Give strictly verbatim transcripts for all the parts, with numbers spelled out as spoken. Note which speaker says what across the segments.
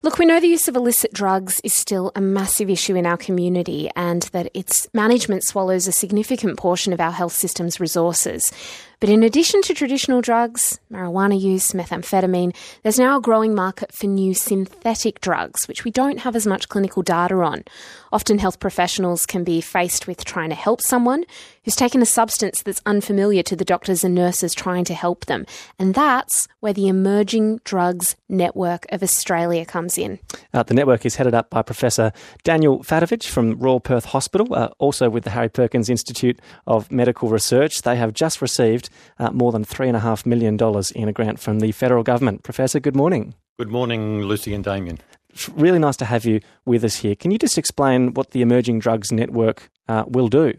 Speaker 1: Look, we know the use of illicit drugs is still a massive issue in our community and that its management swallows a significant portion of our health system's resources. But in addition to traditional drugs, marijuana use, methamphetamine, there's now a growing market for new synthetic drugs, which we don't have as much clinical data on. Often health professionals can be faced with trying to help someone who's taken a substance that's unfamiliar to the doctors and nurses trying to help them. And that's where the Emerging Drugs Network of Australia comes in.
Speaker 2: Uh, the network is headed up by Professor Daniel Fatovich from Royal Perth Hospital, uh, also with the Harry Perkins Institute of Medical Research. They have just received uh, more than three point five million dollars in a grant from the federal government. Professor, good morning.
Speaker 3: Good morning, Lucy and Damien.
Speaker 2: It's really nice to have you with us here. Can you just explain what the Emerging Drugs Network uh, will do?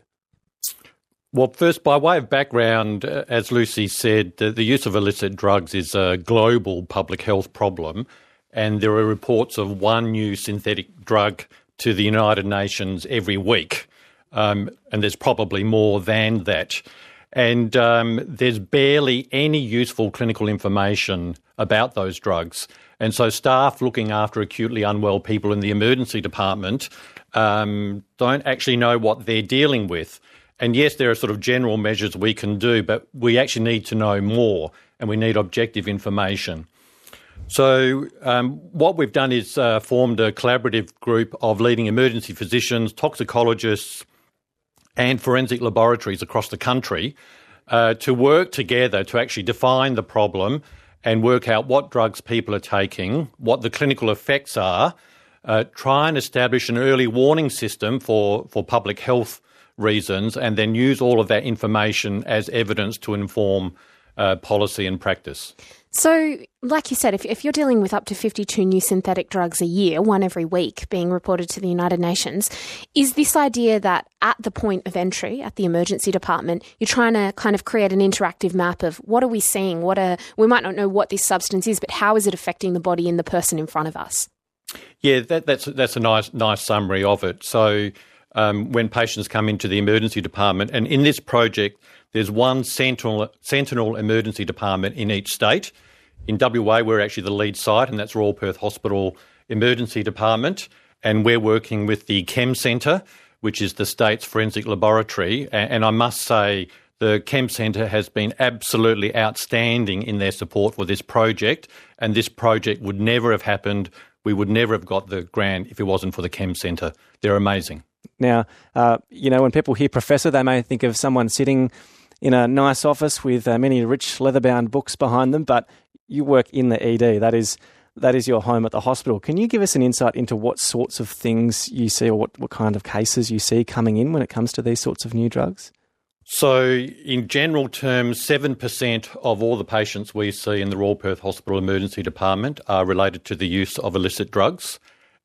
Speaker 3: Well, first, by way of background, uh, as Lucy said, the, the use of illicit drugs is a global public health problem, and there are reports of one new synthetic drug to the United Nations every week, um, and there's probably more than that. And um, there's barely any useful clinical information about those drugs. And so staff looking after acutely unwell people in the emergency department um, don't actually know what they're dealing with. And yes, there are sort of general measures we can do, but we actually need to know more and we need objective information. So um, what we've done is uh, formed a collaborative group of leading emergency physicians, toxicologists and forensic laboratories across the country uh, to work together to actually define the problem and work out what drugs people are taking, what the clinical effects are, uh, try and establish an early warning system for, for public health reasons, and then use all of that information as evidence to inform uh, policy and practice.
Speaker 1: So, like you said, if, if you're dealing with up to fifty-two new synthetic drugs a year, one every week being reported to the United Nations, is this idea that at the point of entry, at the emergency department, you're trying to kind of create an interactive map of what are we seeing? What are, we might not know what this substance is, but how is it affecting the body and the person in front of us?
Speaker 3: Yeah, that, that's that's a nice nice summary of it. So um, when patients come into the emergency department, and in this project, there's one sentinel, sentinel emergency department in each state. In W A, we're actually the lead site, and that's Royal Perth Hospital Emergency Department. And we're working with the Chem Centre, which is the state's forensic laboratory. And I must say, the Chem Centre has been absolutely outstanding in their support for this project. And this project would never have happened. We would never have got the grant if it wasn't for the Chem Centre. They're amazing.
Speaker 2: Now, uh, you know, when people hear professor, they may think of someone sitting in a nice office with uh, many rich leather-bound books behind them, but you work in the E D. That is that is your home at the hospital. Can you give us an insight into what sorts of things you see, or what, what kind of cases you see coming in when it comes to these sorts of new drugs?
Speaker 3: So in general terms, seven percent of all the patients we see in the Royal Perth Hospital Emergency Department are related to the use of illicit drugs,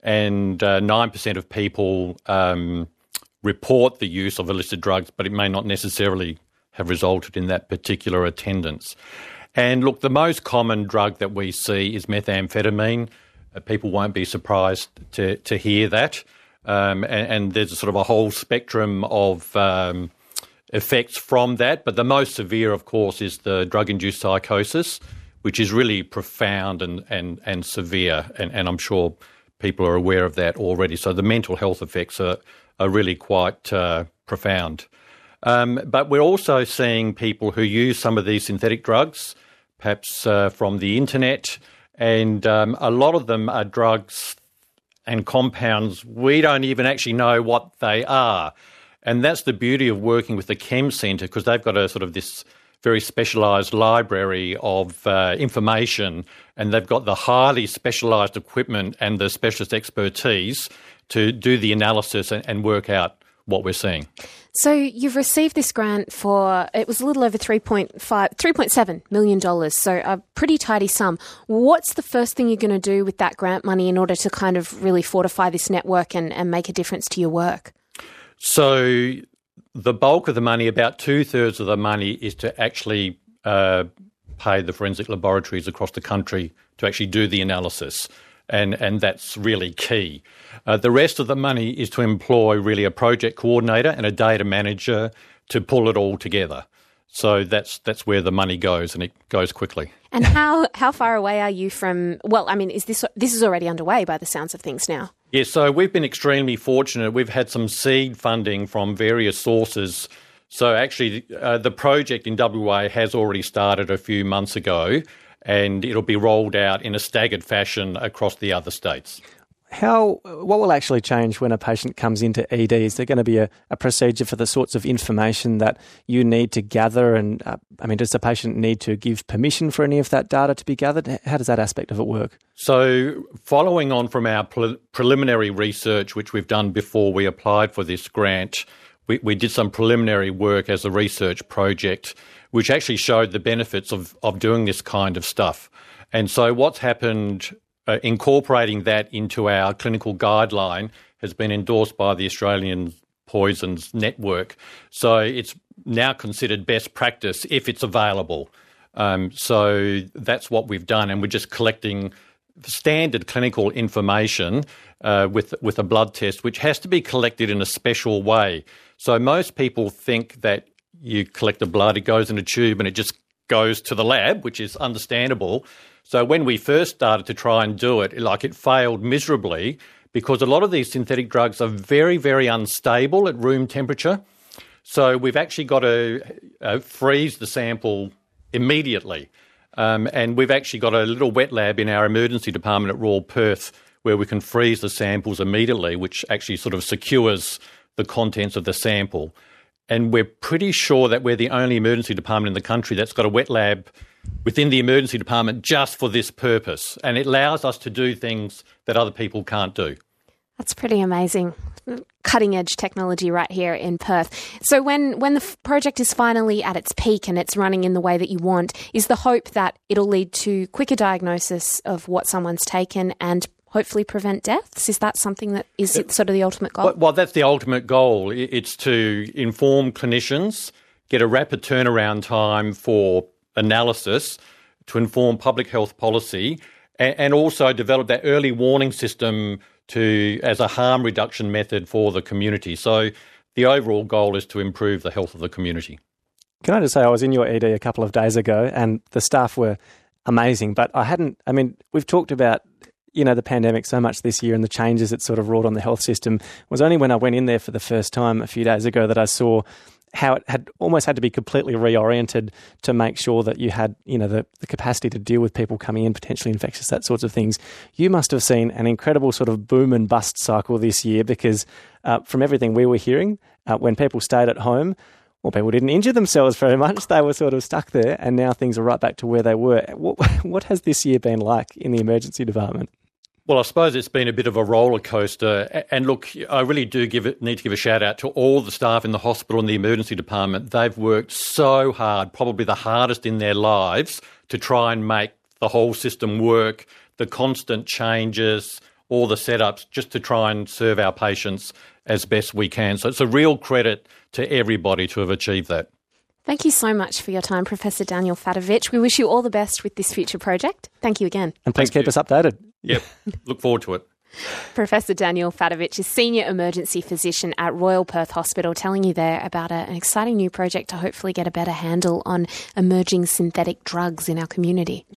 Speaker 3: and uh, nine percent of people um, report the use of illicit drugs, but it may not necessarily have resulted in that particular attendance. And look, the most common drug that we see is methamphetamine. Uh, people won't be surprised to, to hear that. Um, and, and there's a sort of a whole spectrum of um, effects from that. But the most severe, of course, is the drug-induced psychosis, which is really profound and, and, and severe. And, and I'm sure people are aware of that already. So the mental health effects are, are really quite uh, profound. Um, but we're also seeing people who use some of these synthetic drugs, perhaps uh, from the internet, and um, a lot of them are drugs and compounds we don't even actually know what they are. And that's the beauty of working with the Chem Centre, because they've got a sort of this very specialised library of uh, information, and they've got the highly specialised equipment and the specialist expertise to do the analysis and, and work out what we're seeing.
Speaker 1: So you've received this grant for, it was a little over three point five, three point seven million dollars, so a pretty tidy sum. What's the first thing you're going to do with that grant money in order to kind of really fortify this network and, and make a difference to your work?
Speaker 3: So the bulk of the money, about two-thirds of the money, is to actually uh, pay the forensic laboratories across the country to actually do the analysis. And, and that's really key. Uh, the rest of the money is to employ really a project coordinator and a data manager to pull it all together. So that's that's where the money goes, and it goes quickly.
Speaker 1: And how, how far away are you from, well, I mean, is this this is already underway by the sounds of things now?
Speaker 3: Yes, so we've been extremely fortunate. We've had some seed funding from various sources. So actually uh, the project in W A has already started a few months ago, and it'll be rolled out in a staggered fashion across the other states.
Speaker 2: How, what will actually change when a patient comes into E D? Is there going to be a, a procedure for the sorts of information that you need to gather? And uh, I mean, does the patient need to give permission for any of that data to be gathered? How does that aspect of it work?
Speaker 3: So following on from our pre- preliminary research, which we've done before we applied for this grant, we, we did some preliminary work as a research project, which actually showed the benefits of, of doing this kind of stuff. And so what's happened, uh, incorporating that into our clinical guideline, has been endorsed by the Australian Poisons Network. So it's now considered best practice if it's available. Um, so that's what we've done, and we're just collecting standard clinical information uh, with with a blood test, which has to be collected in a special way. So most people think that you collect the blood, it goes in a tube and it just goes to the lab, which is understandable. So when we first started to try and do it, like it failed miserably because a lot of these synthetic drugs are very, very unstable at room temperature. So we've actually got to uh, freeze the sample immediately. Um, and we've actually got a little wet lab in our emergency department at Royal Perth where we can freeze the samples immediately, which actually sort of secures the contents of the sample. And we're pretty sure that we're the only emergency department in the country that's got a wet lab within the emergency department just for this purpose. And it allows us to do things that other people can't do.
Speaker 1: That's pretty amazing. Cutting edge technology right here in Perth. So when, when the f- project is finally at its peak and it's running in the way that you want, is the hope that it'll lead to quicker diagnosis of what someone's taken and hopefully prevent deaths? Is that something that is sort of the ultimate goal?
Speaker 3: Well, well, that's the ultimate goal. It's to inform clinicians, get a rapid turnaround time for analysis, to inform public health policy, and, and also develop that early warning system to as a harm reduction method for the community. So the overall goal is to improve the health of the community.
Speaker 2: Can I just say I was in your E D a couple of days ago and the staff were amazing, but I hadn't, I mean, we've talked about, you know, the pandemic so much this year and the changes it sort of wrought on the health system. It was only when I went in there for the first time a few days ago that I saw how it had almost had to be completely reoriented to make sure that you had, you know, the, the capacity to deal with people coming in potentially infectious, that sorts of things. You must have seen an incredible sort of boom and bust cycle this year because uh, from everything we were hearing, uh, when people stayed at home, well, people didn't injure themselves very much. They were sort of stuck there and now things are right back to where they were. What, what has this year been like in the emergency department?
Speaker 3: Well, I suppose it's been a bit of a roller coaster. And look, I really do give it, need to give a shout out to all the staff in the hospital and the emergency department. They've worked so hard, probably the hardest in their lives, to try and make the whole system work, the constant changes, all the setups, just to try and serve our patients as best we can. So it's a real credit to everybody to have achieved that.
Speaker 1: Thank you so much for your time, Professor Daniel Fatovich. We wish you all the best with this future project. Thank you again.
Speaker 2: And please
Speaker 3: Thank
Speaker 2: keep
Speaker 3: you.
Speaker 2: us updated.
Speaker 3: Yep, look forward to it.
Speaker 1: Professor Daniel Fatovich is Senior Emergency Physician at Royal Perth Hospital, telling you there about a, an exciting new project to hopefully get a better handle on emerging synthetic drugs in our community.